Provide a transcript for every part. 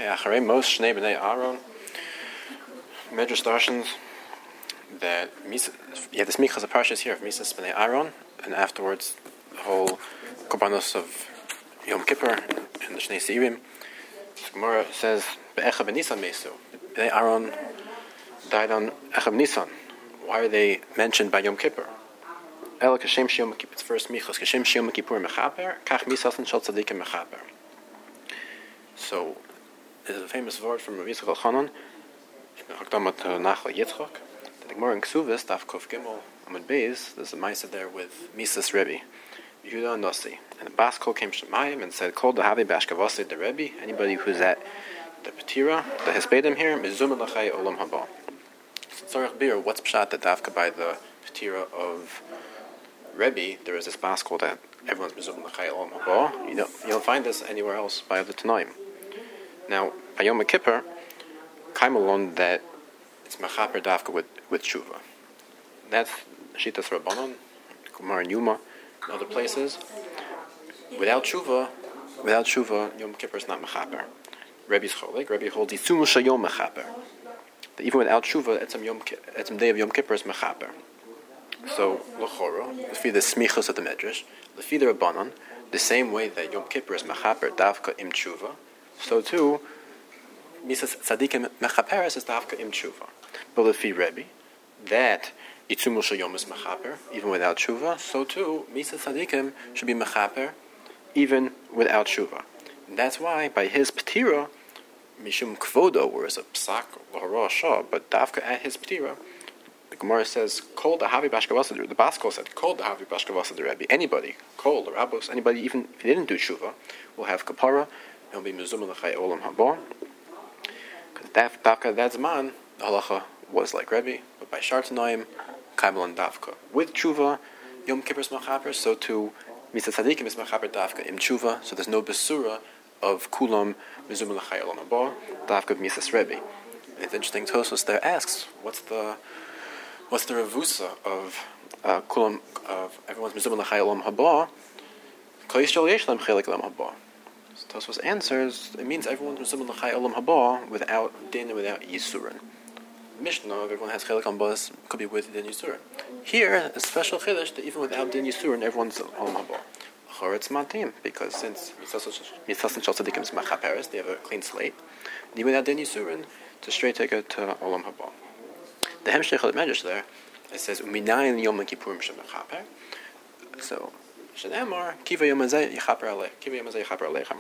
Acharei Mos Shnei B'nei Aaron. Medrash darshans that you have the smichas of parshas here of Misas B'nei Aaron, and afterwards the whole korbanos of Yom Kippur and the Shnei Seirim. The Gemara says Be'echa B'Nisan Mesu. B'nei Aaron died on Echa B'Nisan. Why are they mentioned by Yom Kippur? El Kashem Shiyom Kippur. It's first Michas. Kashem Shiyom Kippur Mechaper. Kach Misas and Shal Tzadikim Mechaper. So there's a famous word from Rabbi Yitzchak Elchanan in the Hakdamat Nachla Yitzchak. The Gemara in Ksuvis, Daf Kuf Gimel Amud Beis, there's a Maisa there with Misas Rebbe, Yehuda and Nossi. And the Baskol came Shemayim and said, Kol Dahavi Bashkavasi the Rebbe, anybody who's at the Petira, the Hespedim here, Mizum Lachai Olam Haba. So Tzarech Bir, what's Pshat that Dafka by the Petira of Rebbe, there is this Baskol that everyone's Mizum Lachai Olam Haba. You don't find this anywhere else by other Tanaim. Now, by Yom Kippur, came along that it's Mechaper Dafka with Tshuva. That's Shitas Rabbanon, Kumar and Yuma, and other places. Without Tshuva, Yom Kippur is not Mechaper. Rebbe's Cholik, Rebbe holds Yitzumu Shayom Mechaper. That even without Tshuva, etzem day of Yom Kippur is Mechaper. So, L'choro, Lefi the Smichos of the Medrash, Lefi the Rabbanon, the same way that Yom Kippur is Mechaper Dafka im Tshuva, so too, Misas Tzadikim Mechaperes is Dafka im Tshuva. But Lefi Rebbe, that Yitzumu Shayom is Mechaper, even without Tshuva, so too, Misas Tzadikim should be Mechaper, even without Tshuva. And that's why, by his Petira, Mishum Kvodo, whereas a Psak, L'hara Shah, but Dafka at his Petira, the Gemara says, Kol Dahavi Bashkavasa, the Baskol said, Kol Dahavi Bashkavasa the Rebbe, anybody, Kol, the Rabbos, anybody, even if he didn't do Tshuva, will have Kapara, and will be Mizum L'chai Olam Haba. Because Dafka, that Zman, the halacha was like Rebbe, but by Shartanaim, Kaibel and Dafka. With Tshuva, Yom Kippur is Mechaper, so too, Misas Tzadikim is Mechaper Dafka im Tshuva, so there's no Besura of Kulam Mizum L'chai Olam Haba, Dafka of Misas Rebbe. And it's interesting, Tosfos there asks, what's the revusa of Kulam, of everyone's Mizum L'chai Olam Haba? Kol Yisrael Yesh Lam Chelik Olam Haba. So Tosfos answers, it means everyone's Mizum L'chai Olam Haba without Din and without Yisurin. Mishnah, if everyone has Chelik on Bas, could be with Din Yisurin. Here, a special Chiddush that even without Din Yisurin, everyone's Olam Haba. Or it's Matim, because since Misas and Shal Tzadikim is Mechaperes, they have a clean slate. And even without Din Yisurin, it's a straight ticket to Olam Haba. The Hemshech of the Medrash there, it says, Uminayin Yom Kippurim Shemechaper. So, Shenemar, Kiva Yom Hazeh Yichaper Aleichem.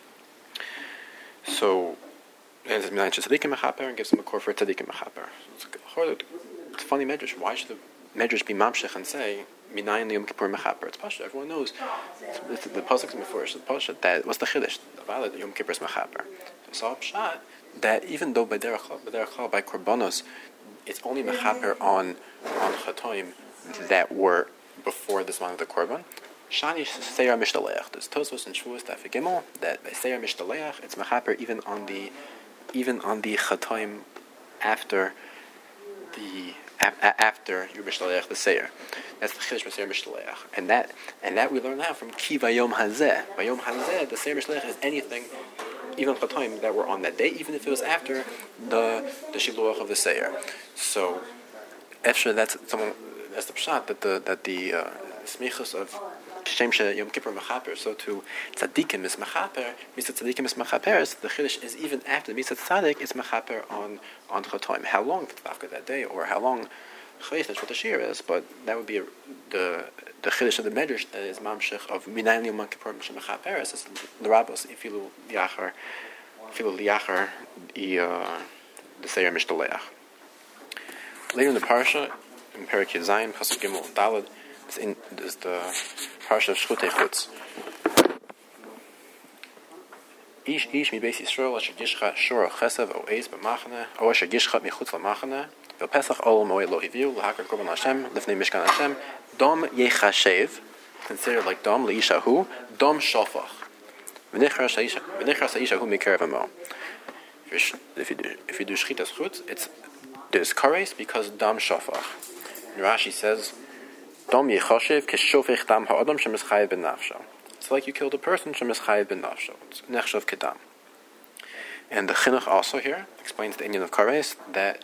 So, and it says, Minayin Tzadikim Mechaper, and gives them a core for Tzadikim Mechaper. It's a funny Medrash. Why should the Medrash be Mamshech and say, Minayin Yom Kippur Mechaper? It's Pasha. Everyone knows. The Pasuk is Mefurish, the Pasha, that what's the Chiddush? The valid Yom Kippur is Mechaper. So, Pshat, that even though by Derech by Korbanos, it's only Mechaper on Chatoim that were before this one of the Korban. Shani Seir Mishtaleach. There's Tosfos and Shavuos Daf Gimel that by Seir Mishtaleach it's Mechaper even on the Chatoim after you Mishtaleach the Seir. That's the Chiddush by Seir Mishtaleach, and that we learn now from Ki Vayom Hazeh. Vayom Hazeh, the Seir Mishtaleach is anything, even Chatoim that were on that day, even if it was after the Shiluach of the Seir. So, after that's the pshat that the smichos of Shem Yom Kippur Mechaper, so to Tzadikim is Mechaper, Misas Tzadikim is Mechaperes, the Chiddush is even after the Misas Tzadik is Mechaper on Chatoim. How long if it's after that day, or how long Chayis, that's what the Shir is, but that would be the Chiddush of the Medrash that is Mamshech of Minayin Yom Kippur Mechaperes, is L'Rabos, Ifilu Liachar, the Seir Mishtaleach. Later in the Parsha, in Perek Zayin, Pasuk Gimel Daled, there's the Parsha of Shchutei Chutz. Ish mi Beis Yisrael asher gishcha shor chesav o eis b'machane o asher gishcha michutz l'machane v'pesach ol moed lo hiviu l'hakar korban Hashem lifnei mishkan Hashem dom yechashev, considered like dom leishahu, dom shofach v'nichras ha'ishahu mikerev hamo. If you do shchitas chutz, there's kares because dam shofach. Rashi says, dam yechashev keshofech dam ha'adam shemischayev ben nafsho. It's like you killed a person shemischayev ben nafsho. It's nechshav kedam. And the chinuch also here explains the Indian of kares that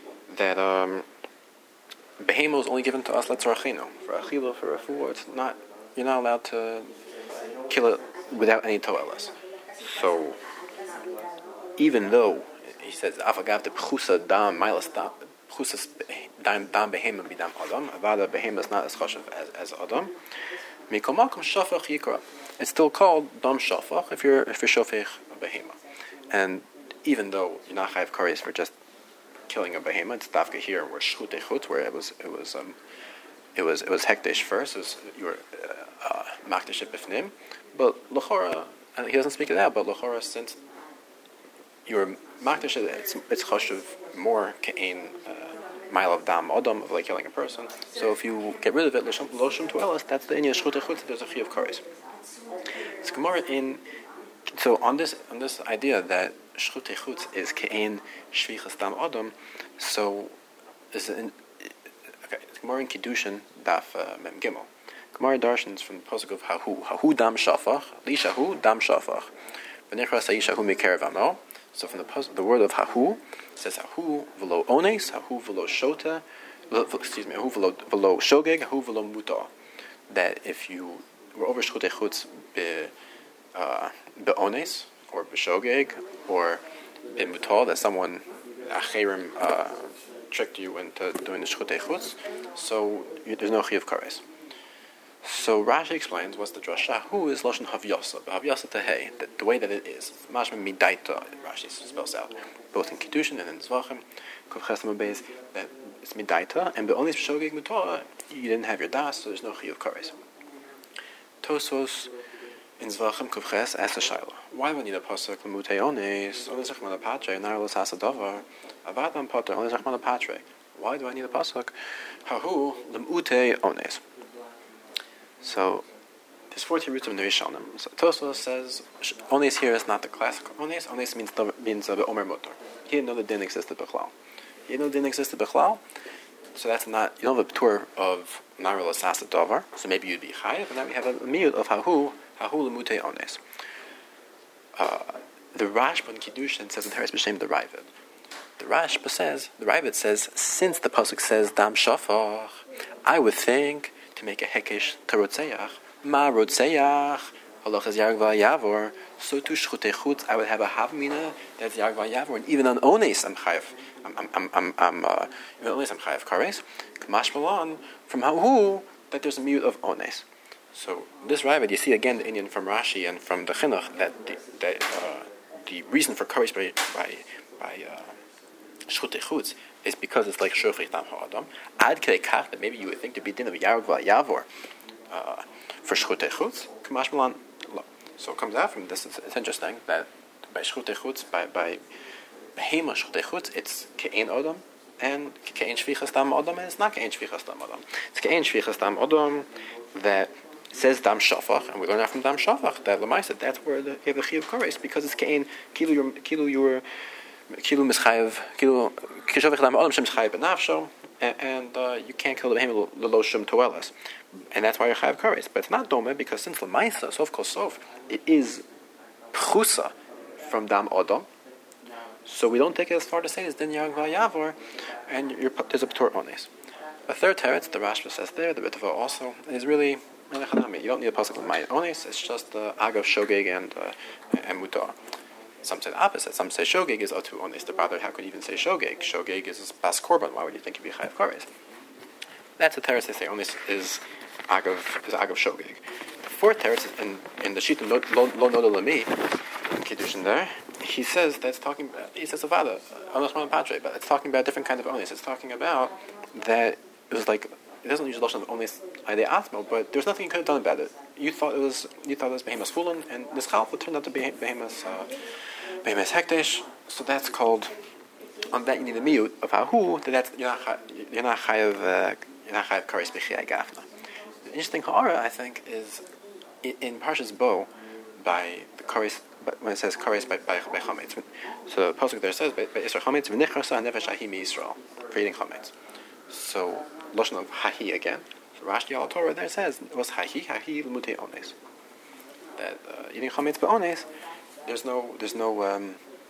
behemo is only given to us letzorachinu. For achila, for refuah, it's not. You're not allowed to kill it without any toelas. So even though he says afagav the pchusa dam milas dam pchusas dam behema bidam adam, avada behema is not as chashav as adam. Mikol makom shafach yikra. It's still called dam shafach if you're shofech a behema. And even though you're not chayav kares for just killing a behema, it's dafka here where shchut echut, where it was hekdesh first. You were makdesh b'fnim, but lachora he doesn't speak it out. But lachora, since you were makdesh, it's chashuv more ke'ein mile of dam adam of like killing a person. So if you get rid of it, loshum tuelas, that's the inyan shchut echut. There's a chiyuv kares. It's gemara in. So on this idea that shchut echut is ke'ein shvichas dam adam, so is okay. It's gemara in kiddushin daf mem gimel. Gemara darshans from the pasuk of hahu dam shafach lishahu dam shafach v'nechras haishahu mikerev amo. So from the word of hahu it says hahu v'lo ones, hahu v'lo shota, hahu v'lo shogeg, hahu v'lo muta. That if you were over shchut echut be'ones or b'shogeg or b'mutal, that someone acherim tricked you into doing the shchut echutz, so there's no chiyuv kares. So Rashi explains what's the drasha. Who is lashon havyasa? Havyasa tehei. The way that it is. Mashma midaita. Rashi spells out both in kiddushin and in zvachim. Kavchesam beis that it's midaita, and be'onis b'shogeg mutal, you didn't have your das, so there's no chiyuv kares. Tosos in zvachim kavches asks a shaila. Why do we need a pasuk l'mutei ones? Only zechman apatre, narolos hasadavar. Avadam pater, only zechman apatre. Why do I need a pasuk? Hahu l'mutei ones. So there's 40 roots of Nerishanim. So Tosfos says ones here is not the classic ones. Ones means Omer Motor. He didn't know the din existed b'chlal. So that's not, you don't have a tour of Naril Asasa Dovar, so maybe you'd be chayav, and now we have a miyut of hahu lemutei ones. The Rashba in Kiddushin says in Teres B'Shem the Ravid. The Ravid says, since the pasuk says dam shafach, I would think to make a hekesh tarotzeach, ma rotzeach, halachas yargva yavor, so to shchut echutz, I would have a havmina that's yargva yavor, and even on ones I'm chayav. Even on ones I'm chayav kares. Kamash malon from hahu that there's a mute of ones. So this Ravid, you see again the Indian from Rashi and from the Chinuch that the reason for kares by shchut echutz is because it's like shofech dam ha'adam. Ad kei kach that maybe you would think to be din of yargva yavor for shchut echutz. Kamash malan. So it comes out from this. It's interesting that by shchut echutz, by behema shchut echutz, it's ke'ein adam and ke'ein shvichas dam adam, and it's not ke'ein shvichas dam adam. It's ke'ein shvichas dam adam that says dam shafach, and we learn that from dam shafach that lemaisa that's where you have the chiyuv kares because it's ke'ein kilu mischayev kilu kishavich dam adam shem mischayev benafsho, and you can't kill the behemoth lo shum toelas, and that's why you're chayev kares. But it's not dome because since lemaisa sof kol sof it is pchusa from dam adam, so we don't take it as far to say it's din yargva yavor, and there's a p'tur ones. A third teretz the Rashba says there, the Ritva also is really chanami. You don't need a pasuk l'mayit ones. It's just the agav shogeg and mutar. Some say the opposite. Some say shogeg is otu ones. The brother, how could you even say shogeg? Shogeg is bas korban. Why would you think it'd be chayav kares? That's the teretz they say ones is agav shogeg. The fourth teretz in the shita lo noda lami kiddushin there. He says that's talking. He says avada onos patre, but it's talking about a different kind of ones. It's talking about that it was like it doesn't use the lashon of ones ide atmo, but there's nothing you could have done about it. You thought it was behemoth's fulan, and this chalfa turned out to be behemoth's hekdesh. So that's called on that you need a miyut of hahu. That's you're not chayav kares b'chiyai gafna. The interesting ha'ara I think is in Parshas Bo by the kares. When it says kares by chametz, so the pasuk there says by Yisrael chametz v'nichrasa nefesh hahi mi Yisrael for eating chametz. So lashon of hahi again. So Rashi al Torah there says it was hahi l'mutei ones. That eating chametz ba'ones, there's no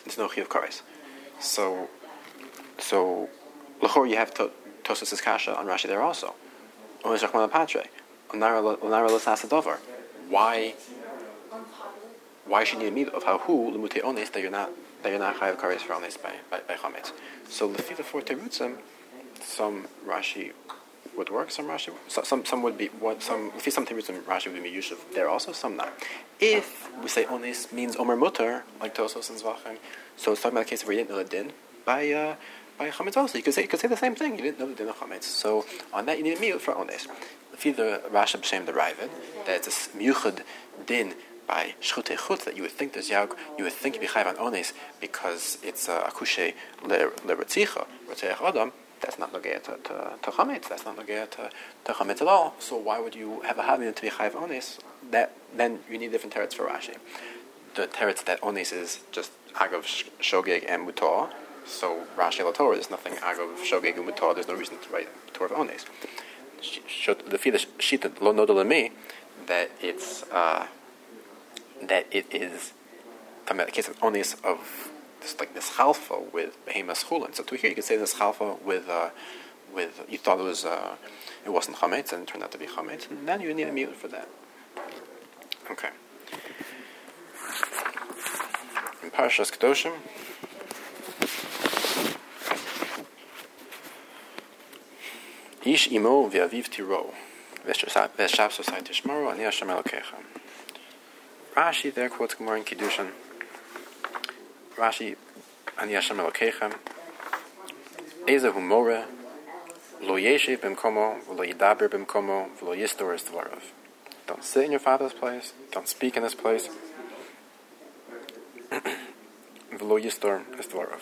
There's no chiyuv kares. So l'chor you have Tosfos' kasha on Rashi there also. Only Rachman Patre. Onara l'sasa dover. Why should you need of how who l'mutei ones that you're not chayav kares for ones by chametz? So the four terutzim, some Rashi would work, some Rashi, some would be some terutzim Rashi would be yushav there also, some not. If we say ones means omer mutter like Tosfos and Zvachim, so it's talking about a case where you didn't know the din by chametz also. You could say the same thing. You didn't know the din of chametz, so on that you need a miyut for ones. If either Rashi b'shem the Ravid that it's a miyuchad din by shchutei chutz that you would think there's yaug, you would think you'd be chayv on ones because it's a akushe leretzicha retzeich adam. That's not nogea to chametz. That's not nogea to chametz at all. So why would you have a having to be chayv ones? That then you need different teretz for Rashi. The teretz that ones is just agav shogeg and mutar. So Rashi la Torah, there's nothing agav shogeg and mutar. There's no reason to write Torah of ones. The Fidas Shita lo nodal me that it is from a case of onis of this chalfa with behemas chulin. So to here you could say this chalfa with you thought it wasn't chametz and it turned out to be chametz, and then you need a miyut for that. Okay. In Parashas Kedoshim. Ish imo v'aviv tiro v'shab sosai tishmaru ani Hashem Elokecha. Rashi there quotes Gemara in Kiddushin. Rashi ani Hashem Elokecha Ezehu more lo yeshiv b'mkomo v'lo yidaber b'mkomo v'lo yistor es dvarav. Don't sit in your father's place. Don't speak in his place. V'lo yistor es dvarav.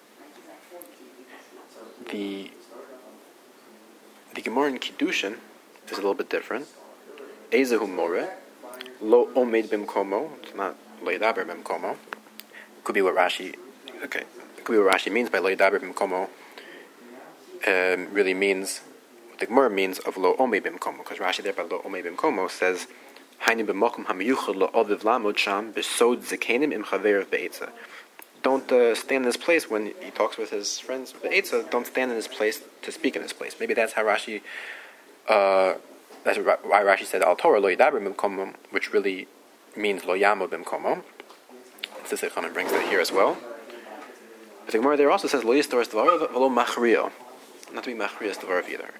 The Gemara in Kiddushin is a little bit different. Ezehu more, lo omed bimkomo. It's not lo yidaber bimkomo. Could be what Rashi. Okay, it could be what Rashi means by lo yidaber bimkomo. Really means what the Gemara means of lo omed bimkomo, because Rashi there by lo omed bimkomo says hayni b'makom hamiyuchad lo aviv lamod sham besod zekenim im chaver be'etza. Don't stand in his place when he talks with his friends. Don't stand in his place to speak in his place. Maybe that's how Rashi. That's why Rashi said al Torah lo yidaber b'mkomo, which really means lo yamod b'mkomo. Sisei Chanan brings that here as well. But the Gemara there also says lo yistor es dvarav v'lo machrio, not to be machriya es dvarav either.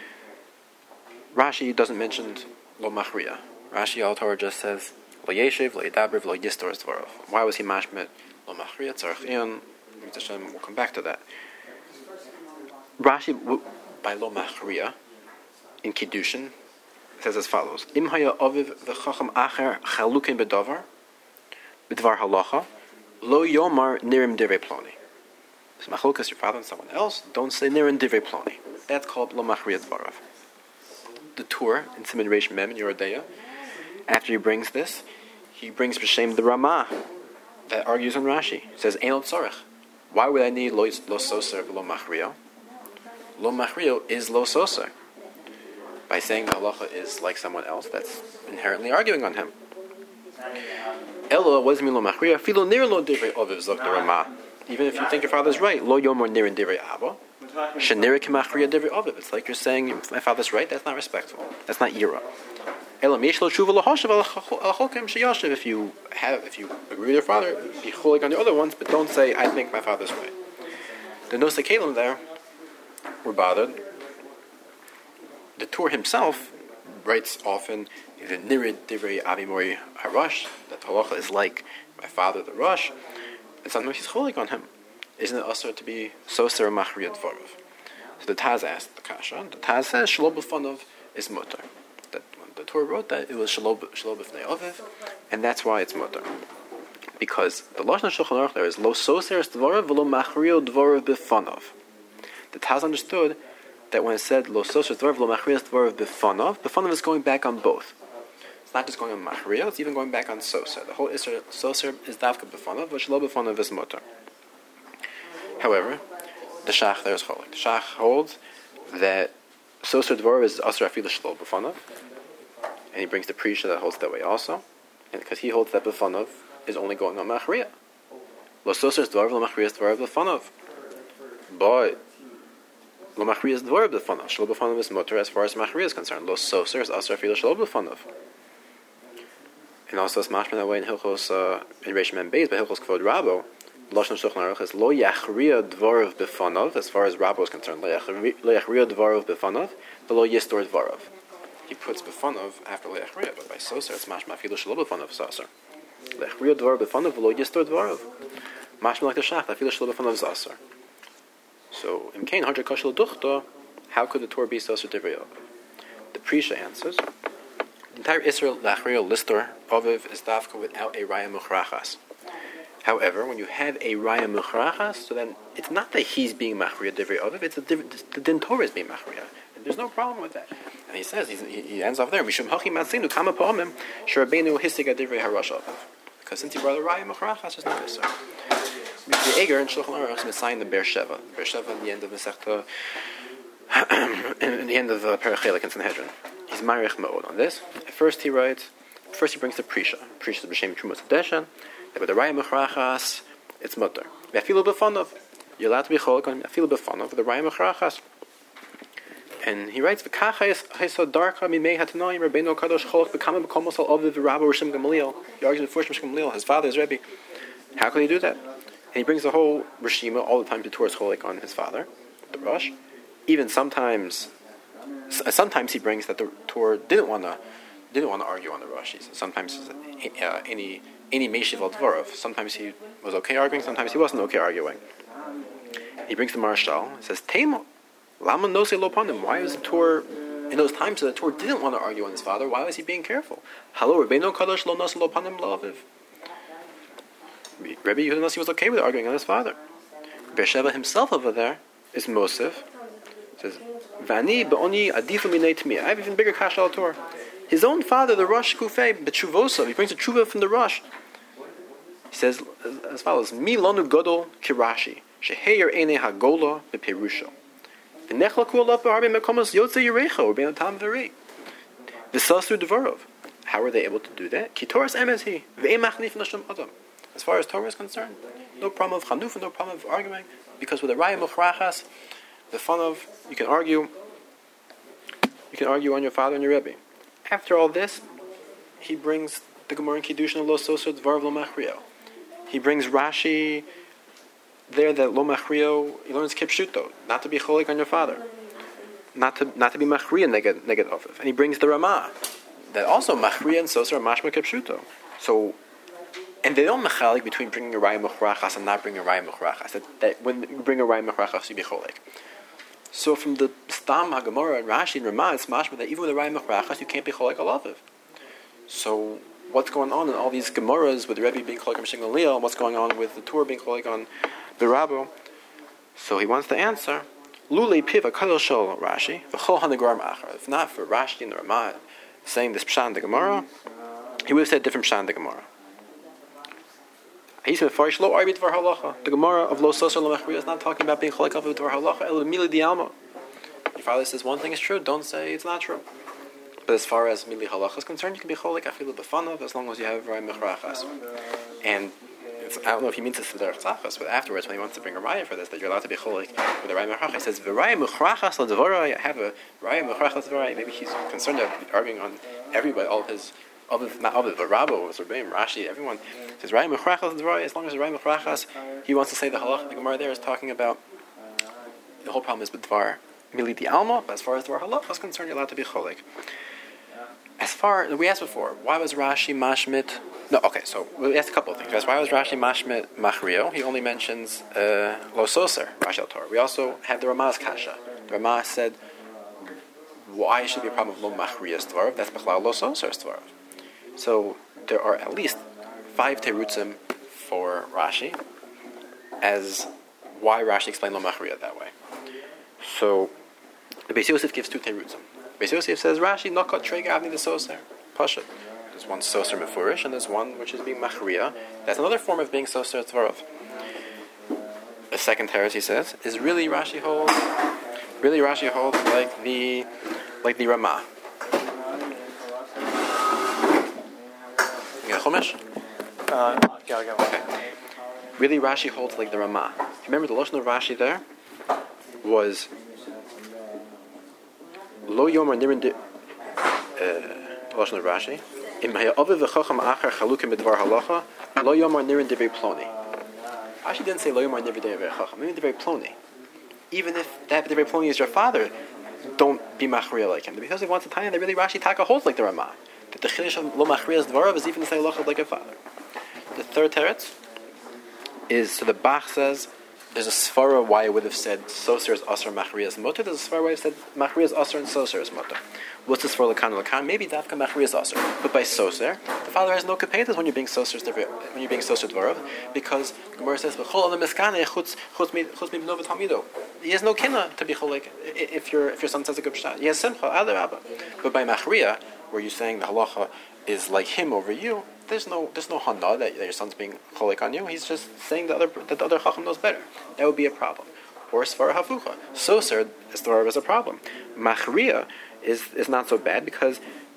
Rashi doesn't mention lo machriya. Rashi al Torah just says lo yeshiv, lo yidaber, v'lo yistor es dvarav. Why was he mashmit? Lo machriya tzarich iyon. We'll come back to that. Rashi by lo machriya in Kiddushin says as follows: Im haya aviv v'chacham acher chalukin bedavar b'dvar halacha lo yomar nirim divrei ploni. So machlokas your father and someone else. Don't say nirim divrei ploni. That's called lo machriya dvarav. The Tur in Siman Reish Mem in Yerodeya, after he brings this, he brings b'shem the Ramah that argues on Rashi. He says, Ein tzorech. Why would I need lo soser v'lo machriyo? Lo machriyo is lo soser. By saying the halacha is like someone else, that's inherently arguing on him. Elo, what does it mean lo machriyo? Filo nir lo divrei oviv zok the Ramah. Even if you think your father's right, lo yomor nir in divrei abba, shenir k'machriya divrei oviv. It's like you're saying, if my father's right, that's not respectful. That's not yira. If you agree with your father, be chulik on the other ones, but don't say, I think my father's right. The Nosei Kelim there were bothered. The Tur himself writes often, the Nirid Divrei Avimori Harash, that the halacha is like my father the Rush, and sometimes he's chulik on him. Isn't it also to be soser machriyat dvarav? So the Taz asked the Kasha. The Taz says, Shelo b'fanov is mutter. The Torah wrote that it was shelo b'fnei oviv, and that's why it's mutter. Because the Lashon Shulchan Aruch there is lo soser es dvarav v'lo machrio dvarav b'fanov. The Taz understood that when it said lo soser es dvarav v'lo machrio dvarav b'fanov is going back on both. It's not just going on machrio; it's even going back on soser. The whole isser soser is davka b'fanov, but shelo b'fanov is mutter. However, the Shach there is cholik. The Shach holds that soser dvarav is asur afilu shelo b'fanov. And he brings the Prisha that holds that way also. And because he holds that B'fanov is only going on Machriya. Lo soser dvarav lo machrias dvarav lefanov. But lo machrias dvarav lefanov. Shelo b'fanov is mutter as far as machrias is concerned. Lo soser is asar filo shelo b'fanov. And also it's mashman that way in Hilchos in Reish Mem Beis, but Hilchos Kvod Rabo, Lashon Shulchan Aruch is lo yachriya dvarav b'fanov as far as Rabo is concerned. Lo yachriya dvarav b'fanov, but lo yistor dvarav. He puts b'fanov after lo yachriya, but by soser it's mashma filo shelo b'fanov soser. Lo yachriya dvarav b'fanov, lo yistor dvarav. Mashma like the shach, filo shelo b'fanov soser. So in Kain Hadra Kashal Duchta, how could the Torah be soser divrei? The Prisha answers. The entire Israel Lachriel Listor Oviv is dafka without a Raya Muchrachas. However, when you have a Raya Muchrachas, so then it's not that he's being Machriya Divrei Oviv, it's the Din Torah is being Machriya. There's no problem with that. And he says, he ends off there, Mishum Hachi Matzinu Kama Po'amim Sherabeinu Hisiga Divrei Harash Oviv. Because since he brought a Raya Muchrachas, there's no Isser. The Eger and Shulchan Aruch is sign the Beersheva. Beersheva in the end of the Sechta, in the end of Parachelik in Sanhedrin. He's Marich Ma'od on this. First he brings the Prisha. Prisha is B'Shem Trumas Deshen. That with the Raya Mechrachas, it's mutter. V'afilu b'fanov. You're allowed to be cholik on afilu b'fanov with the Raya Mechrachas. And he writes, V'kacha ha'isa darka mimei hatanayim Rabbeinu Kadosh cholik b'kama b'komos al aviv v'rabba Rishim Gamaliel. He argues with Rishim Gamaliel, his father is Rebbe. How could he do that? And he brings the whole Rishima all the time to towards cholik on his father, the Rosh. Even sometimes he brings that the Torah didn't want to argue on the Rashis. Sometimes any Meshiv al Dvorov. Sometimes he was okay arguing. Sometimes he wasn't okay arguing. He brings the Marshal. He says, "Tema, lama nose lo panim." Why was the Torah in those times that the Torah didn't want to argue on his father? Why was he being careful? Hello, Rebbeinu Kadosh lo nose lo panim lo aviv. Rebbe Yehuda was okay with arguing on his father. Beersheva himself over there is Mosif. Says, Vani ba'oni adifu minei tmi. I have even bigger kash al Torah. His own father, the Rosh Kufei, b'tshuvosav, he brings a tshuva from the Rosh. He says as follows: Mi lanu godol kirashi sheheir einei hagola beperusha. V'nechlaku alav b'harbe mekomos yotze yirecha or bein atam v'rei. V'sasu devarov. How are they able to do that? Ki Torah's emes he ve'em machnif nasham adam. As far as Torah is concerned, no problem of chanuf, no problem of arguing, because with a raya muchrachas, the fun of you can argue on your father and your Rebbe. After all this, he brings the Gemara in Kiddushin lo soser dvarav lo machriyo. He brings Rashi there that lo machriyo. He learns kipshuto, not to be cholik on your father, not to be machriya neged ofiv. And he brings the Ramah that also machriya and soser are mashma kipshuto. So. And they don't mechalik between bringing a raya mechrachas and not bringing a raya mechrachas. That when you bring a raya mechrachas, you be cholik. So from the Stam HaGemara and Rashi and Ramah, it's mashma that even with a raya mechrachas, you can't be cholik alaviv. So what's going on in all these Gemaras with the Rebbe being cholik on Rishim Gamaliel, and what's going on with the Torah being cholik on the Rabbo? So he wants to answer, Lulei piv HaKadol Shol Rashi, V'chol HaNegarim Achar. If not for Rashi and the Ramah saying this pshat in the Gemara, he would have said different pshat in the Gemara. He's mefarish lo arbi dvar halacha. The Gemara of lo soser lo mechriya is not talking about being cholek of dvar halacha. El mili dialma. Your father says one thing is true, don't say it's not true. But as far as mili halacha is concerned, you can be cholek afilu b'fanav as long as you have raya mechrachas. And I don't know if he means this to the tzachas, but afterwards when he wants to bring a raya for this, that you're allowed to be cholek with a raya mechrachas, he says v'raya mechrachas lo dvara. I have a raya mechrachas dvara. Maybe he's concerned of arguing on everybody, all of his. Not Ovid, but Rabbo, Rebbeim, Rashi, everyone says Raya Mechrachas Dvarai. As long as Raya Mechrachas, he wants to say the halach. The Gemara there is talking about the whole problem is with Dvar Militi Alma. But as far as Dvar halach is concerned, you're allowed to be cholik. We asked before, why was Rashi mashmit? No, okay. So we asked a couple of things. Why was Rashi mashmit machrio? He only mentions lo soser Rashi al Torah. We also had the Ramah's kasha. The Ramah said, why should be a problem of lo machriyas dvarav? That's bechlal lo soser dvarav. So there are at least 5 terutzim for Rashi as why Rashi explained lo machriya that way. So the Beis Yosef gives 2 terutzim. Beis Yosef says Rashi nokot trega avni the soser pashat. There's one soser mefurish and there's one which is being machriya. That's another form of being soser tzvarav. The second teretz he says is really Rashi holds like the Ramah. Chumash? Okay. Really, Rashi holds like the Ramah. Remember, the lashon of Rashi there was Lo Yomar Nirin. Lashon of Rashi. Im ha'aviv v'chacham achar chalukim b'dvar halacha Lo Yomar Nirin divrei ploni. Rashi didn't say Lo Yomar Nirin divrei chacham. Nirin divrei ploni. Even if that divrei ploni is your father, don't be machriya like him. Because he wants to tell you that really Rashi Taka holds like the Ramah. That the chiddush of Lo Machriya's dvarav is even to say halacha like a father. The third teretz is, so the Bach says, there's a svara why it would have said Soser is Asr Machriya's Mutter. There's a svara why it said Machriya's Asr and Soser is Mutter. What's the svara Lakan? Maybe Dafka Machriya's Asr. But by Soser, the father has no kapetas when you're being Soser Dvarav, because Gemara says, he has no kinna to be cholik if your son says a good shot. He has simcha, other Abba. But by Machriya, where you're saying the halacha is like him over you, there's no hana that your son's being cholik on you. He's just saying that the other chacham knows better. That would be a problem. Or svara hafucha. Soser is a problem. Machriya is not so bad because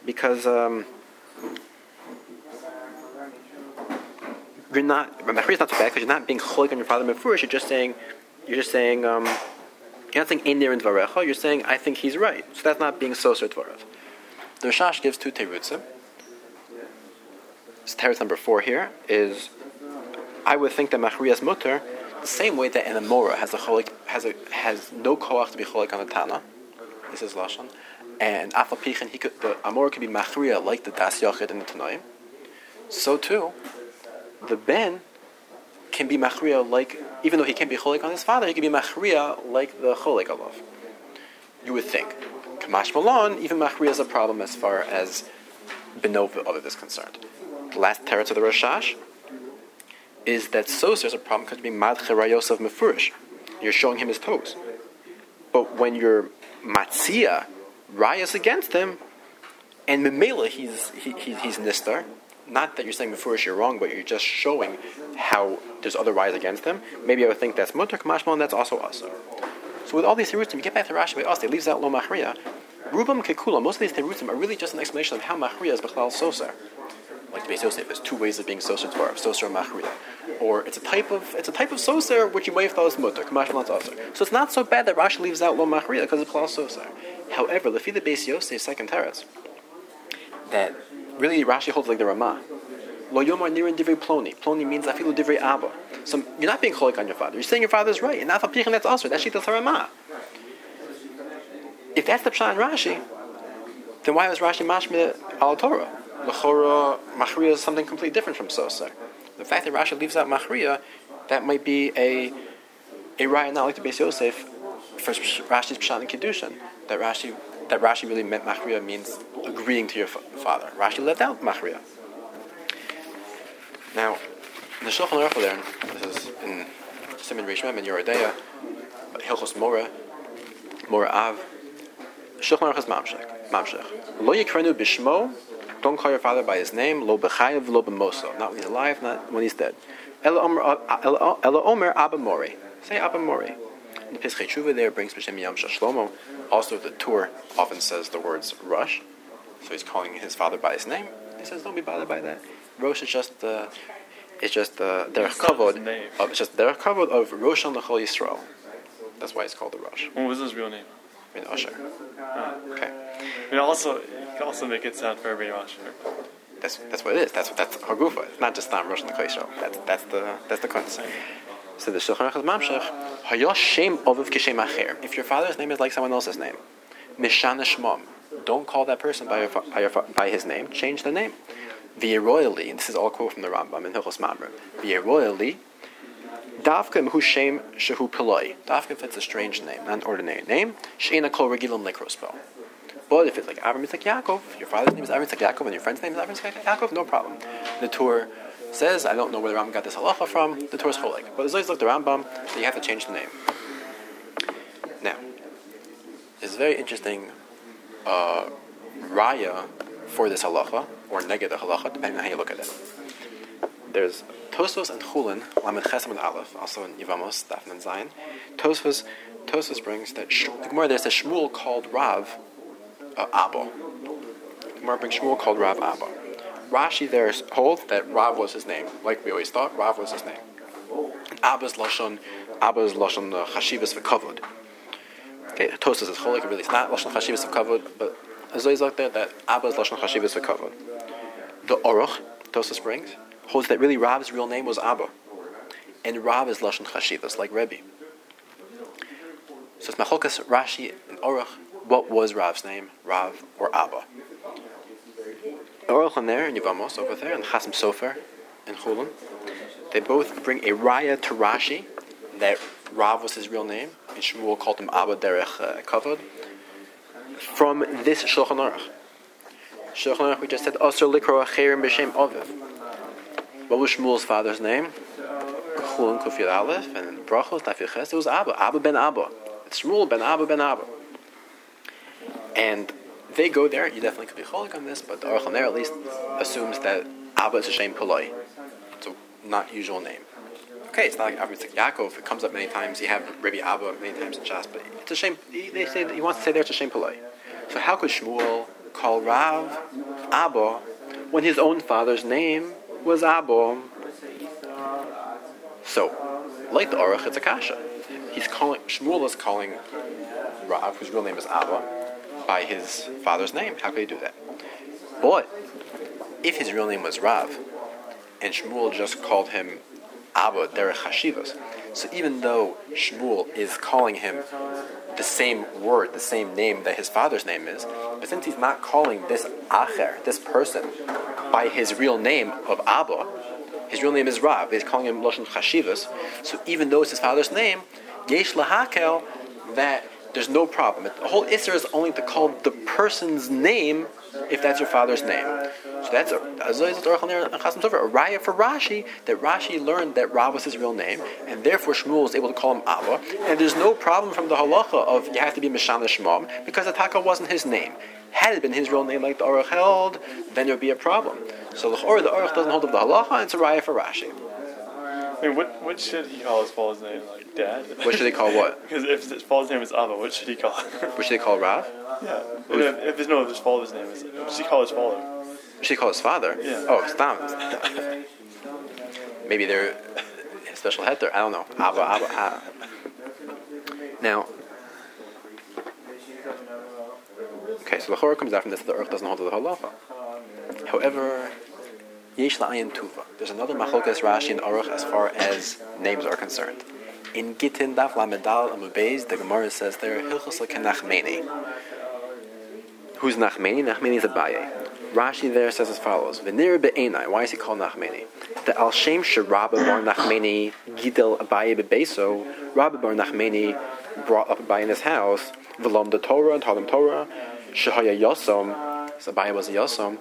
you're not. Machriya is not so bad because you're not being cholik on your father mefurish. You're just saying you're not saying ein nir in dvarecha. You're saying I think he's right. So that's not being soser dvarav. The Rashash gives two terutzim. Teretz number 4 here is, I would think that Machriya's mutter, the same way that an Amora has no koach to be cholik on the Tana. This is lashon, and Afal Pichin, the Amora could be Machriya like the Das Yochid in the Tanoim. So too, the Ben can be Machriya like, even though he can't be cholik on his father, he can be Machriya like the cholik alav. You would think. Kamash Malon, even Machriya is a problem as far as Benova of it is concerned. The last teretz of the Rashash is that Soser is a problem because being Madche Rayos of Mefurish. You're showing him his toes. But when you're Matzia, Rayos against him, and Memela, he's Nistar, not that you're saying Mefurish you're wrong, but you're just showing how there's other Rayos against him, maybe I would think that's Mutter, Kamashmal, and that's also Asa. So with all these terutzim, you get back to Rashi by Asa, it leaves out Lo Machriya. Rubam Kekula, most of these terutzim are really just an explanation of how Machriya is Bechlal Soser. Like the Beis Yosef, there's two ways of being Soser Dvarav, Soser and Machriya. Or it's a type of Soser which you may have thought was Mutter, Kamash Malon Soser. So it's not so bad that Rashi leaves out Lo Machriya because it's Bechlal Soser. However, Lefi the Beis Yosef second teretz, that really Rashi holds like the Ramah. Lo Yomar Nirin Divrei Ploni. Ploni means Afilu Divrei Abba. So you're not being cholik on your father. You're saying your father's right. And Afal Pichin, that's also, that's Shitas Ramah. If that's the Pshat in Rashi, then why was Rashi mashmeh al Torah? L'chora Machriya is something completely different from Soser. The fact that Rashi leaves out Machriya, that might be a raya not like the Beis Yosef for Rashi's Pshat and Kiddushin. That Rashi really meant Machriya means agreeing to your father. Rashi left out Machriya. Now, the Shulchan Aruch there, this is in Siman Reish Mem in Yoredeya, Hilchos Mora Av. Shulchan Aruch is Mamshech. Lo yikrenu bishmo. Don't call your father by his name. Lo b'chayev, lo b'moso. Not when he's alive, not when he's dead. Ela omer Abba Mori. Say Abba Mori. The Pischei Tshuva there brings B'Shem Yam Shlomo. Also, the Tur often says the words Rosh. So he's calling his father by his name. He says, don't be bothered by that. Rosh is just derech kavod. It's just derech kavod of Rosh L'Chol Yisrael. That's why it's called the Rosh. What was his real name? Usher. Okay. You can also make it sound very Usher. That's what it is. That's Hagufa. It's not just Rosh L'Chol Yisrael. That's the concept. So the Shulchan Aruch is Mamshech. Hayosh Shem Oviv Kishem Acher. If your father's name is like someone else's name, Mishana Shmom. Don't call that person by his name. Change the name. V'yeroyali, and this is all a quote from the Rambam in Hilchos Mamre. V'yeroyali, Davka Mhu Shem Shehu Piloi. Davka if it's a strange name, not an ordinary name. Sheina Kol Regilam Lekrospel. But if it's like Avram Yitzchak Yaakov, your father's name is Avram Yitzchak Yaakov, and your friend's name is Avram Yitzchak Yaakov, no problem. The Tur says, I don't know where the Rambam got this halacha from. The Tur is cholik, but there's always like the Rambam that you have to change the name. Now, it's very interesting. Raya for this halacha, or negative halacha, depending on how you look at it. There's Tosfos and Chulin, Lamed Chesam and Aleph, also in Yevamos, Daf and Zayin. Tosfos brings that the Gemara there says Shmuel called Rav Abba. The Gemara brings Shmuel called Rav Abba. Rashi there holds that Rav was his name, like we always thought, Rav was his name. Abba's lashon chashivas v'kavod. Okay, Tosas is cholik. Really, it's not lashon chashivas v'kavod, but as always like that Abba's lashon chashivas v'kavod. The Aruch Tosas brings holds that really Rav's real name was Abba, and Rav is lashon chashivas like Rebbe. So it's Macholkas Rashi and Aruch. What was Rav's name, Rav or Abba? Aruch on there in Yevamos over there, and Chasam Sofer in Chulun, they both bring a raya to Rashi that Rav was his real name, and Shmuel called him Abba derech kavod. From this Shulchan Aruch, we just said Asur likro acherim b'shem Aviv. What was Shmuel's father's name? Chulun Kufir Aleph and Brachos Daf Ches. It was Abba, Abba ben Abba. It's Shmuel ben Abba ben Abba. And they go there. You definitely could be cholik on this, but the Aruch there at least assumes that Abba is a Shem Poloi. It's a not usual name. Okay, it's not like Avram Yitzchak Yaakov. It comes up many times. You have Rabbi Abba many times in Shas, but it's a shame. They say he wants to say there it's a Shem Poloi. So how could Shmuel call Rav Abba when his own father's name was Abba? So, like the Aruch, it's a kasha. Shmuel is calling Rav, whose real name is Abba, by his father's name. How could he do that? But if his real name was Rav, and Shmuel just called him Abba derech chashivas, so even though Shmuel is calling him the same word, the same name that his father's name is, but since he's not calling this acher, this person, by his real name of Abba, his real name is Rav, he's calling him lashon chashivas, so even though it's his father's name, yesh lahakel, that there's no problem. The whole Isser is only to call the person's name if that's your father's name. So that's a raya for Rashi, that Rashi learned that Rav was his real name, and therefore Shmuel was able to call him Abba, and there's no problem from the halacha of you have to be Mishana Shmam, because the Taka wasn't his name. Had it been his real name like the Aruch held, then there would be a problem. So the Aruch doesn't hold of the halacha, and it's a raya for Rashi. I mean, what should he call his father's name? Like Dad? What should he call what? Because if his father's name is Abba, what should he call him? What should he call Rav? Yeah. If his father's name is, what should he call his father? What should he call his father? Yeah. Oh, Stam. Maybe they're a special heter. I don't know. Abba. Now, okay, so the Chorah comes out from this that the Aruch doesn't hold to the halacha. However, Yesh la'ayin tuva. There's another machlokes Rashi and Aruch as far as names are concerned. In Gittin Daf Lamedal Amubez, the Gemara says there Hilchos Nachmeni. Who's Nachmeni? Nachmeni is Abaye. Rashi there says as follows: V'nir be'enai. Why is he called Nachmeni? The Al Shem Sherabba bar Nachmeni Gidel Abaye bebeso. Rabba bar Nachmeni brought up Abaye in his house. V'lom the Torah and taught him Torah. Shehaya Yosom. So Abaye was a Yosom.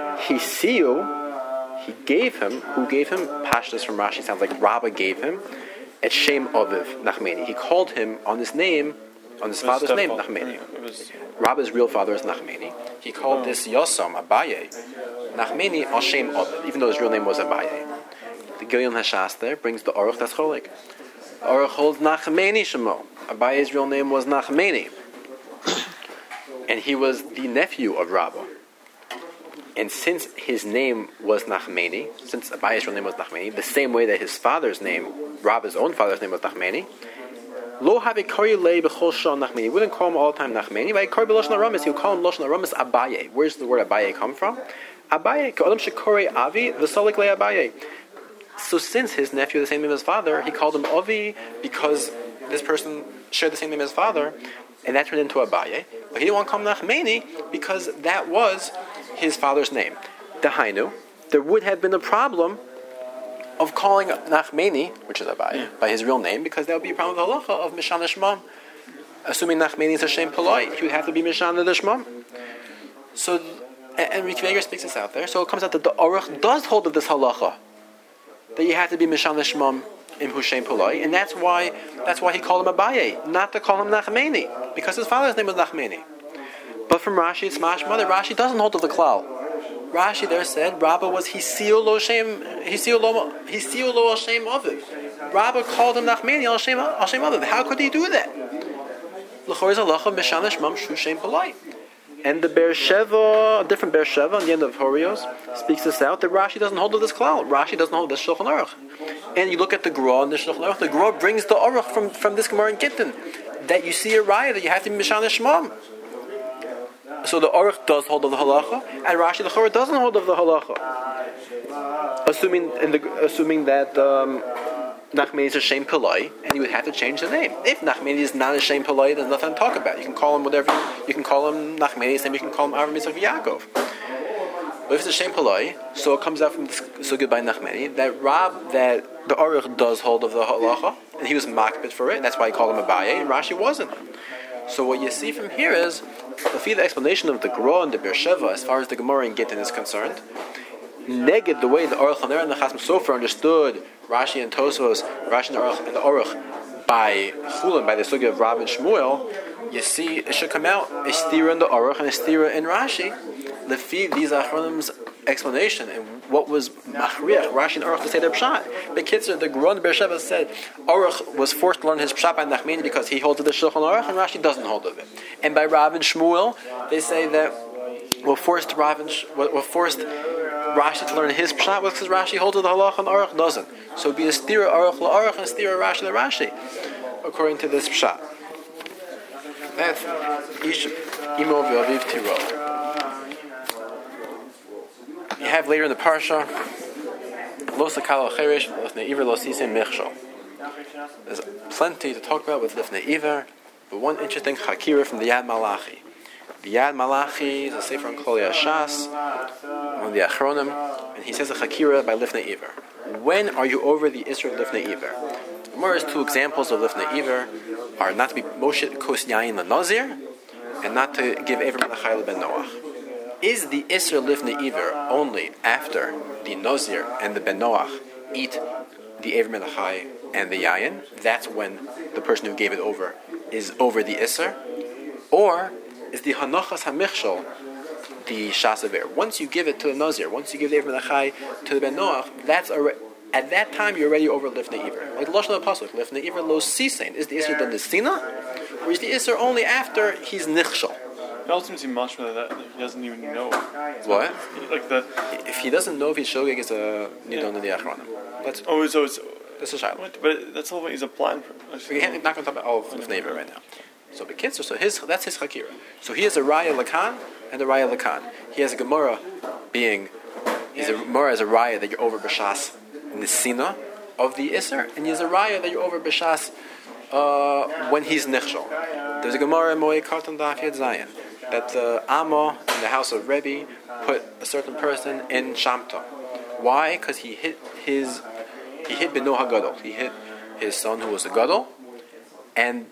He gave him, who gave him? Pashtus from Rashi sounds like Rabba gave him, at Shem Aviv, Nachmeni. He called him on his name, on his father's name, Nachmeni. Rabba's real father is Nachmeni. He called this Yosam, Abaye, Nachmeni al Shem Aviv, even though his real name was Abaye. The Gilyon Hashas there brings the Aruch, that's cholik. Aruch holds Nachmeni Shemo. Abaye's real name was Nachmeni. And he was the nephew of Rabba. And since his name was Nachmeni, since Abaye's real name was Nachmeni, the same way that his father's name, Rabba's own father's name was Nachmeni, Lo have kari le b'chol shon Nachmeni. He wouldn't call him all the time Nachmeni. But kari b'loshon haramis, he would call him loshon haramis Abaye. Where's the word Abaye come from? Abaye, k'odam shekore Avi v'solik le Abaye. So since his nephew had the same name as his father, he called him Avi because this person shared the same name as his father, and that turned into Abaye. But he didn't want to call him Nachmeni because that was his father's name. Dahainu, there would have been a problem of calling Nachmeni, which is Abaye, by his real name, because there would be a problem with the halacha of Mishana Shmam. Assuming Nachmeni is a Shem Poloi, he would have to be Mishana the Shmam. So, and Riki Veger speaks this out there, so it comes out that the Aruch does hold of this halacha, that you have to be Mishana Shmam in Hushem Poloi, and that's why he called him Abaye, not to call him Nachmeni, because his father's name was Nachmeni. But from Rashi, it's mashma that Rashi doesn't hold to the klal. Rashi there said Rabba was Hisiu lo Hashem Aviv. Rabba called him Nachmeni al Hashem Aviv. How could he do that? L'chor is halacha Mishana Shmam Shu Shem Poloi. And the Beersheva, a different Beersheva on the end of Horios, speaks this out, that Rashi doesn't hold of this klal. Rashi doesn't hold of this Shulchan Aruch. And you look at the Gra and the Shulchan Aruch, the Gra brings the Aruch from this Gemara in Gittin, that you see a raya that you have to be Mishana Shmam. So the Aruch does hold of the halacha, and Rashi the Chora doesn't hold of the halacha. Assuming that Nachmani is a Shem Pillai, and you would have to change the name. If Nachmani is not a Shem Pillai, there's nothing to talk about. You can call him whatever. You can call him Nachmani, and you can call him Avram Yitzchak Yaakov. But if it's a Shem Pillai, so it comes out from the sugya by Nachmani that the Aruch does hold of the halacha, and he was makbid for it, and that's why he called him Abaye, and Rashi wasn't. So what you see from here is, the explanation of the Gra and the Beersheva, as far as the Gemara in Gittin is concerned, negate the way the Aruch Haner and the Chasam Sofer understood Rashi and Tosfos, Rashi and the Aruch by Chulin, by the sugya of Rav and Shmuel, you see it should come out a stira in the Aruch and a stira in Rashi. Lefi these Achronim's explanation and what was Machriach Rashi and Aruch to say their pshat. But Kitzur, the Gra and Beersheva said Aruch was forced to learn his pshat by Nachmani because he holds of the Shulchan Aruch and Rashi doesn't hold of it. And by Rav and Shmuel, they say that we're forced Rashi to learn his pshat was because Rashi holds of the halacha and Aruch doesn't. So it'd be a stira Aruch la'Aruch and a stira Rashi la'Rashi, according to this pshat. That's Ish Imo v'Aviv Tiro. You have later in the parsha, Lo Sakal Cheresh Lifnei Iver Lo Sisei Michshol. There's plenty to talk about with Lifnei Iver, but one interesting Chakira from the Yad Malachi. The Yad Malachi is a sefer on Klal Yashas, one of the Achronim, and he says a Chakira by Lifnei Iver. When are you over the Isra of Lifnei Iver? The Gemara's two examples of Lifnei Iver are not to be Moshe Kos Yain LaNazir, and not to give Ever Menachai Ben Noach. Is the Isra Lifnei Iver only after the Nazir and the Ben Noach eat the Ever Menachai and the Yayin? That's when the person who gave it over is over the Isra? Or is the Hanachas HaMichshol the Shas Aver? Once you give it to the Nazir, once you give the Ever Menachai to the Ben Noach, at that time you're already over Lifnei Iver. Like the Lashon of the Pasuk, Lifnei Iver lo Sisein. Is the Isra the Nisina? Or is the Isra only after he's Nichshol? It also seems much more that he doesn't even know. What? If he doesn't know if he's shogeg, it's a nidon in the achronim. That's a shiloh. But that's all what he's applying for. We're not going to talk about all of Lifnei Iver right now. So Bekitzer, that's his chakira. So he has a raya lakan and a raya lakan. He has a gemara he's a gemara as a raya that you're over b'shas nisina of the iser, and he has a raya that you're over b'shas when he's nichshol. There's a gemara in Moed Katan Daf Yad Zayin that the Amma in the house of Rebbe put a certain person in Shamta. Why? Because he hit Beno HaGadol. He hit his son who was a Gadol, and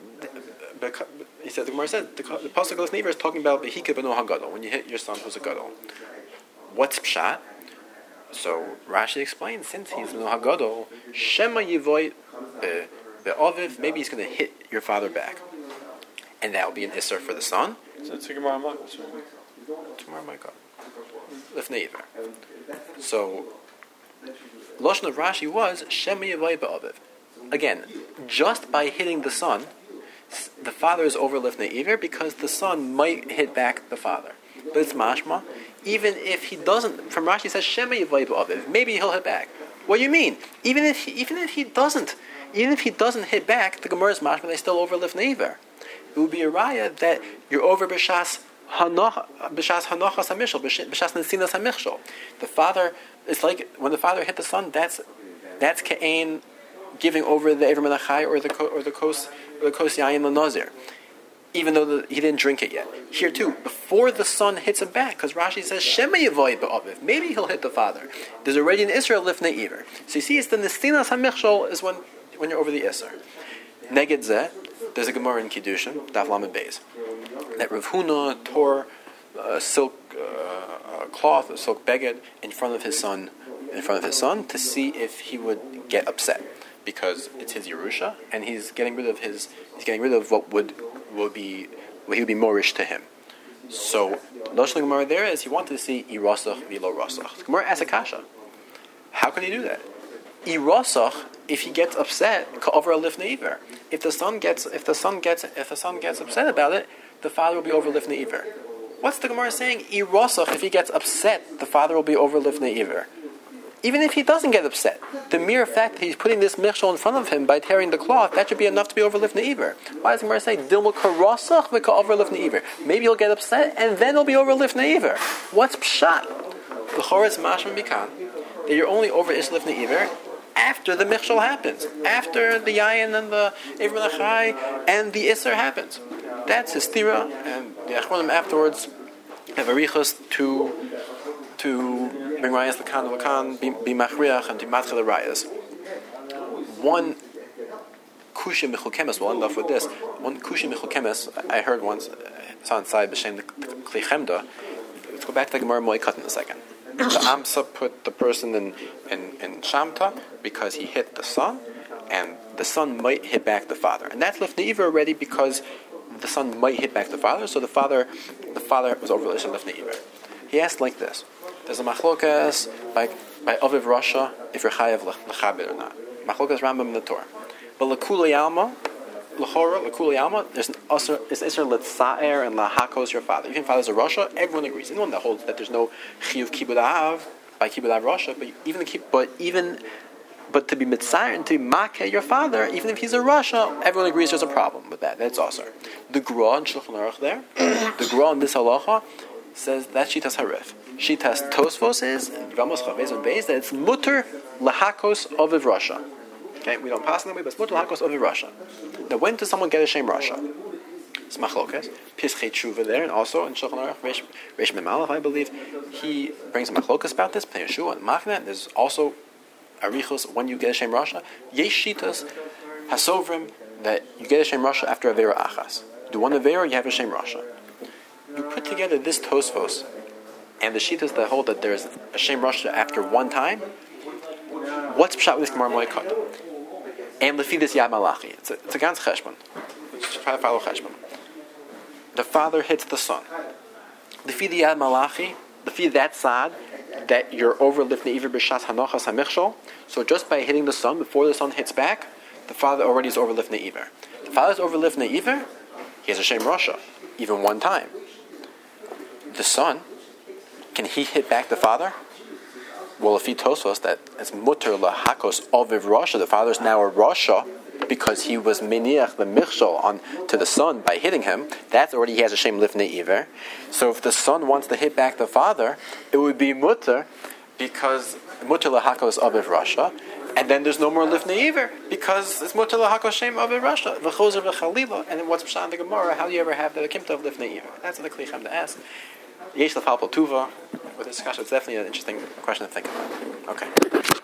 he said, the Gemara said, the Pasuk of Lifnei Iver is talking about Behika Beno HaGadol, when you hit your son who's a Gadol. What's Pshat? So Rashi explains, since he's Beno HaGadol, Shema Yivoy Be'aviv, maybe he's going to hit your father back. And that will be an Isser for the son. So it's a Gemara Makos. Tomorrow, my God. Lifnei Iver. So, Lashon of Rashi was Shema Yavai Ba'aviv. Again, just by hitting the son, the father is over Lifnei Iver because the son might hit back the father. But it's mashma. Even if he doesn't, from Rashi it says Shema Yavai Ba'aviv. Maybe he'll hit back. What do you mean? Even if he doesn't hit back, the Gemara's mashma, they're still over Lifnei Iver. It would be a raya that you're over b'shas hanachas hamishol, b'shas nesinas hamichshol. The father, it's like when the father hit the son. That's Cain giving over the Ever Menachai or the kos yayin l'nazir, even though he didn't drink it yet. Here too, before the son hits him back, because Rashi says Shema Yavoy Ba'aviv. Maybe he'll hit the father. There's already an Israel Lifnei Iver. So you see, it's the nesinas hamichshol is when you're over the Isser. Neged zeh. There's a Gemara in Kiddushin, Daf Lamed Beis, that Rav Huna tore a silk cloth, a silk beged, in front of his son, to see if he would get upset, because it's his Yerusha, and he's getting rid of what he would be morish to him. So Lashon Gemara there is he wanted to see irasach v'lo rasach. The Gemara asks a kasha. How could he do that? Irasach, if he gets upset, over a Lifnei Iver. If the son gets upset about it, the father will be over Lifnei Iver. What's the Gemara saying? Irosach, if he gets upset, the father will be over lifnei iver. Even if he doesn't get upset, the mere fact that he's putting this michshol in front of him by tearing the cloth, that should be enough to be over lifnei iver. Why does the Gemara say dilma karosach v'ka over lifnei iver? Maybe he'll get upset and then he'll be over lifnei iver. What's pshat? The choretz mashma mikan that you're only over ish lifnei iver after the michshol happens, after the yayin and the iver l'chai and the iser happens. That's his tira, and the achronim afterwards have arichos to bring rayas l'kan, be machriach, and to matchel the rayas. One kushim mechukemes, we'll end off with this. One kushim mechukemes, I heard once, it's on side b'shem the kli chemda. Let's go back to the Gemara Moikat in a second. The Amsa put the person in Shamta because he hit the son, and the son might hit back the father. And that's lifnei iver already because the son might hit back the father, so the father was over lifnei iver. He asked like this: there's a machlokas by Aviv Rasha if you're chayav l'chabed or not. Machlokas Rambam in the Torah. But l'kulei alma, l'chora, l'kulei alma, there's an iser l'tzaer and lahakos your father. Even if father's a Rasha, everyone agrees. Anyone that holds that there's no chiyuv kibud av by kibud av Rasha, but to be mitzayir and to be makeh your father, even if he's a Rasha, everyone agrees there's a problem with that. That's also the Gra in Shulchan Aruch there. The Gra in this halacha says that Shitas Harif. Shitas Tosfos is Vamos Chavez and Beis that it's mutter lahakos aviv Rasha. Okay, we don't pass in that way, but it's mutter lahakos aviv Rasha. Now, when does someone get a shame Rasha? It's machlokas. Pischei Tshuva there, and also in Shulchan Aruch Reish Mem Aleph, I believe, he brings a machlokas about this. Pnei Yeshua and Machna. There's also arichos when you get a shem rasha. Yesh shitas hasovrim that you get a shem rasha after avera achas. Do one avera, you have a shem rasha. You put together this tosfos and the shitas that hold that there's a shem rasha after one time. What's pshat with this Gemara Moikat? And lefi this yad malachi. It's a ganz cheshbon. Try to follow cheshbon. The father hits the son. Lefi the yad malachi. Lefi that sad. That you're over lifnei iver b'shas hanochas hamichshol. So just by hitting the son before the son hits back, the father already is over lifnei iver. The father's over lifnei iver, he has a shem rasha, even one time. The son, can he hit back the father? Well, if he tells us that it's mutter lahakos aviv rasha, the father's now a rasha because he was miniach the michshol on to the son by hitting him. That's already he has a shem lifnei iver. So if the son wants to hit back the father, it would be mutter because mutter lahakos aviv rasha, and then there's no more lifnei iver because it's mutter lahakos shem aviv rasha v'chozer v'chalila. And then what's pshat in the Gemara? How do you ever have the kimta of lifnei iver? That's what the Kli Chemda asks. Yesh l'falpal tuva. With this discussion, it's definitely an interesting question to think about. Okay.